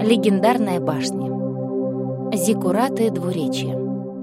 Легендарная башня. Зиккураты двуречья.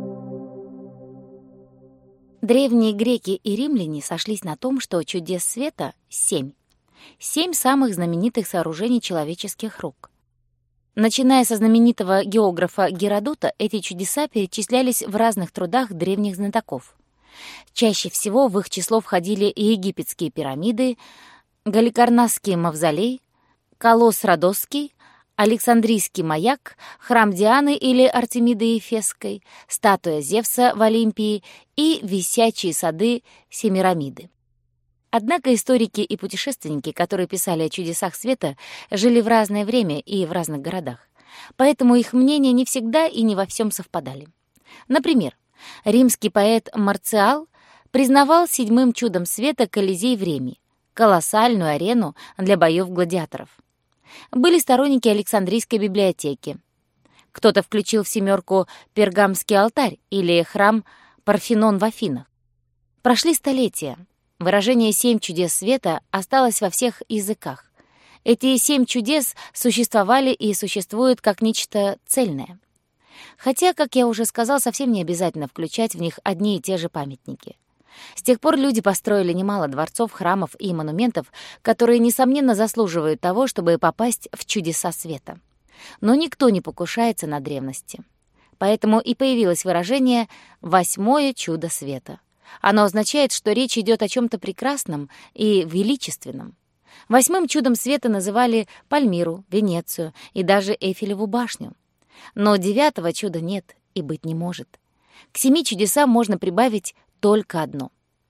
Древние греки и римляне сошлись на том, что чудес света — 7. 7 самых знаменитых сооружений человеческих рук. Начиная со знаменитого географа Геродота, эти чудеса перечислялись в разных трудах древних знатоков. Чаще всего в их число входили египетские пирамиды, Галикарнасский мавзолей, Колосс Родосский, Александрийский маяк, храм Дианы или Артемиды Ефесской, статуя Зевса в Олимпии и висячие сады Семирамиды. Однако историки и путешественники, которые писали о чудесах света, жили в разное время и в разных городах. Поэтому их мнения не всегда и не во всем совпадали. Например, римский поэт Марциал признавал 7-м чудом света Колизей в Риме, колоссальную арену для боев гладиаторов. Были сторонники Александрийской библиотеки. Кто-то включил в 7-ку Пергамский алтарь или храм Парфенон в Афинах. Прошли столетия. Выражение «7 чудес света» осталось во всех языках. Эти 7 чудес существовали и существуют как нечто цельное. Хотя, как я уже сказал, совсем не обязательно включать в них одни и те же памятники. С тех пор люди построили немало дворцов, храмов и монументов, которые, несомненно, заслуживают того, чтобы попасть в чудеса света. Но никто не покушается на древности. Поэтому и появилось выражение «8-е чудо света». Оно означает, что речь идет о чем-то прекрасном и величественном. 8-м чудом света называли Пальмиру, Венецию и даже Эйфелеву башню. Но 9-го чуда нет и быть не может. К 7 чудесам можно прибавить только одно.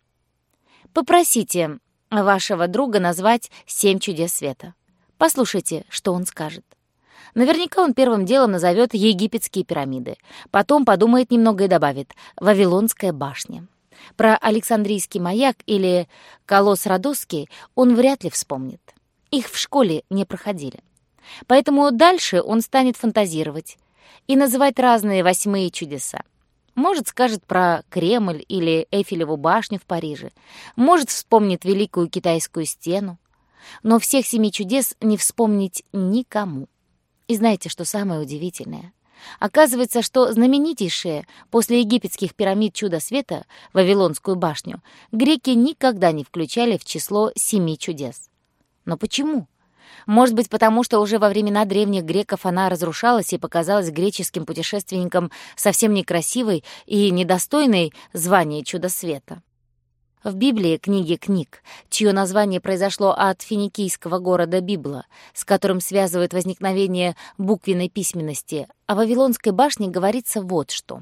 Попросите вашего друга назвать 7 чудес света. Послушайте, что он скажет. Наверняка он первым делом назовет египетские пирамиды. Потом подумает немного и добавит «Вавилонская башня». Про Александрийский маяк или Колосс Родосский он вряд ли вспомнит. Их в школе не проходили. Поэтому дальше он станет фантазировать и называть разные 8-е чудеса. Может, скажет про Кремль или Эйфелеву башню в Париже. Может, вспомнит Великую Китайскую стену. Но всех 7 чудес не вспомнить никому. И знаете, что самое удивительное? Оказывается, что знаменитейшее после египетских пирамид чудо света, Вавилонскую башню, греки никогда не включали в число 7 чудес. Но почему? Может быть, потому что уже во времена древних греков она разрушалась и показалась греческим путешественникам совсем некрасивой и недостойной звания чудо света. В Библии, книге книг, чье название произошло от финикийского города Библа, с которым связывают возникновение буквенной письменности, о Вавилонской башне говорится вот что.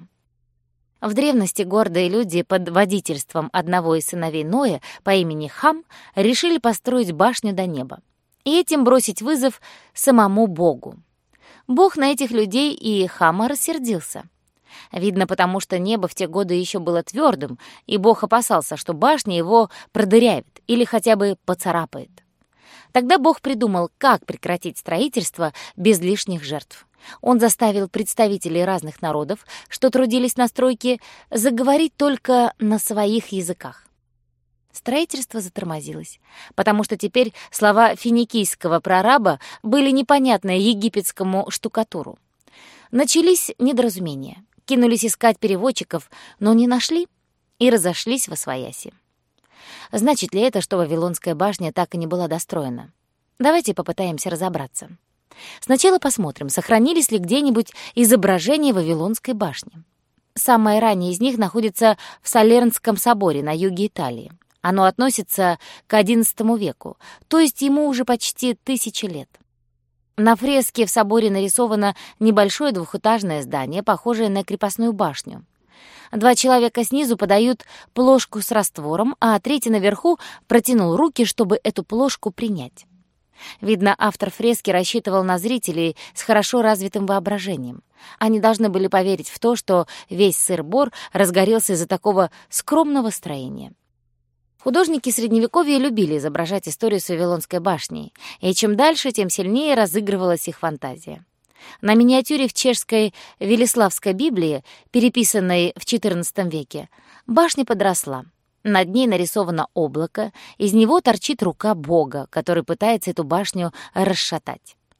В древности гордые люди под водительством одного из сыновей Ноя по имени Хам решили построить башню до неба и этим бросить вызов самому Богу. Бог на этих людей и Хама рассердился. Видно, потому что небо в те годы еще было твердым, и Бог опасался, что башня его продырявит или хотя бы поцарапает. Тогда Бог придумал, как прекратить строительство без лишних жертв. Он заставил представителей разных народов, что трудились на стройке, заговорить только на своих языках. Строительство затормозилось, потому что теперь слова финикийского прораба были непонятны египетскому штукатуру. Начались недоразумения. Кинулись искать переводчиков, но не нашли и разошлись восвояси. Значит ли это, что Вавилонская башня так и не была достроена? Давайте попытаемся разобраться. Сначала посмотрим, сохранились ли где-нибудь изображения Вавилонской башни. Самое раннее из них находится в Салернском соборе на юге Италии. Оно относится к XI веку, то есть ему уже почти 1000 лет. На фреске в соборе нарисовано небольшое двухэтажное здание, похожее на крепостную башню. 2 человека снизу подают плошку с раствором, а 3-й наверху протянул руки, чтобы эту плошку принять. Видно, автор фрески рассчитывал на зрителей с хорошо развитым воображением. Они должны были поверить в то, что весь сыр-бор разгорелся из-за такого скромного строения. Художники Средневековья любили изображать историю с Вавилонской башней, и чем дальше, тем сильнее разыгрывалась их фантазия. На миниатюре в чешской Велиславской Библии, переписанной в XIV веке, башня подросла. Над ней нарисовано облако, из него торчит рука Бога, который пытается эту башню расшатать.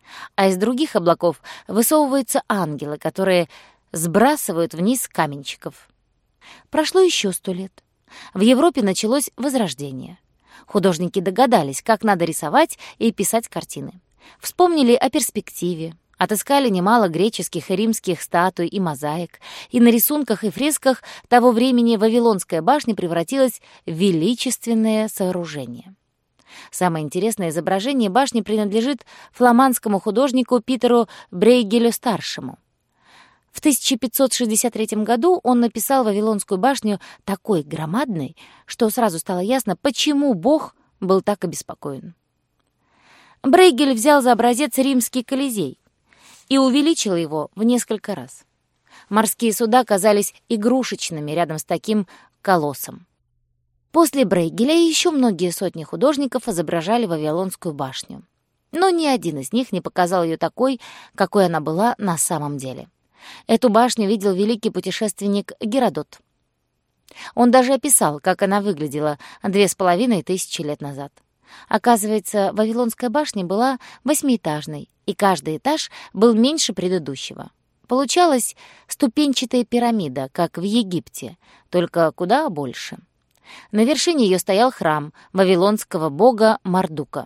А из других облаков высовываются ангелы, которые сбрасывают вниз каменщиков. Прошло еще 100 лет. В Европе началось Возрождение. Художники догадались, как надо рисовать и писать картины. Вспомнили о перспективе, отыскали немало греческих и римских статуй и мозаик, и на рисунках и фресках того времени Вавилонская башня превратилась в величественное сооружение. Самое интересное изображение башни принадлежит фламандскому художнику Питеру Брейгелю-старшему. В 1563 году он написал Вавилонскую башню такой громадной, что сразу стало ясно, почему Бог был так обеспокоен. Брейгель взял за образец римский Колизей и увеличил его в несколько раз. Морские суда казались игрушечными рядом с таким колоссом. После Брейгеля еще многие сотни художников изображали Вавилонскую башню. Но ни один из них не показал ее такой, какой она была на самом деле. Эту башню видел великий путешественник Геродот. Он даже описал, как она выглядела 2500 лет назад. Оказывается, Вавилонская башня была 8-этажной, и каждый этаж был меньше предыдущего. Получалась ступенчатая пирамида, как в Египте, только куда больше. На вершине ее стоял храм вавилонского бога Мардука.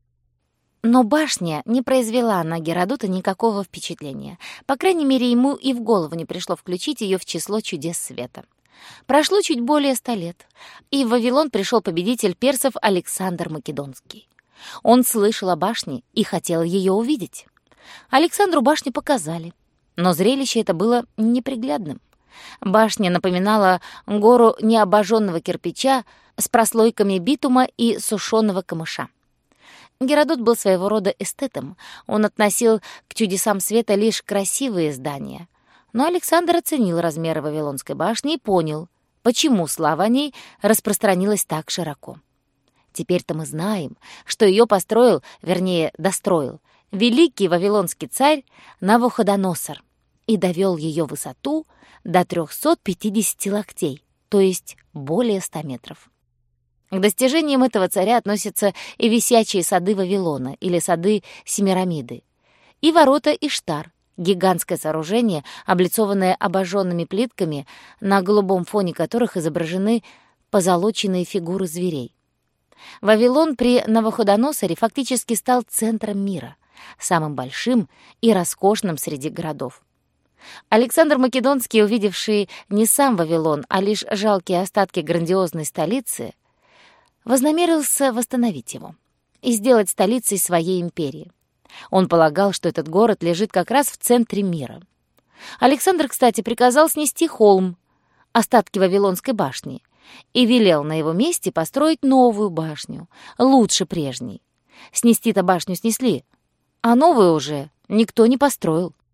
Но башня не произвела на Геродота никакого впечатления. По крайней мере, ему и в голову не пришло включить ее в число чудес света. Прошло чуть более 100 лет, и в Вавилон пришел победитель персов Александр Македонский. Он слышал о башне и хотел ее увидеть. Александру башню показали, но зрелище это было неприглядным. Башня напоминала гору необожженного кирпича с прослойками битума и сушеного камыша. Геродот был своего рода эстетом. Он относил к чудесам света лишь красивые здания. Но Александр оценил размеры Вавилонской башни и понял, почему слава о ней распространилась так широко. Теперь-то мы знаем, что ее построил, вернее, достроил, великий вавилонский царь Навуходоносор и довел ее высоту до 350 локтей, то есть более 100 метров. К достижениям этого царя относятся и висячие сады Вавилона, или сады Семирамиды, и ворота Иштар, гигантское сооружение, облицованное обожженными плитками, на голубом фоне которых изображены позолоченные фигуры зверей. Вавилон при Навуходоносоре фактически стал центром мира, самым большим и роскошным среди городов. Александр Македонский, увидевший не сам Вавилон, а лишь жалкие остатки грандиозной столицы, вознамерился восстановить его и сделать столицей своей империи. Он полагал, что этот город лежит как раз в центре мира. Александр, кстати, приказал снести холм, остатки Вавилонской башни, и велел на его месте построить новую башню, лучше прежней. Снести-то башню снесли, а новую уже никто не построил.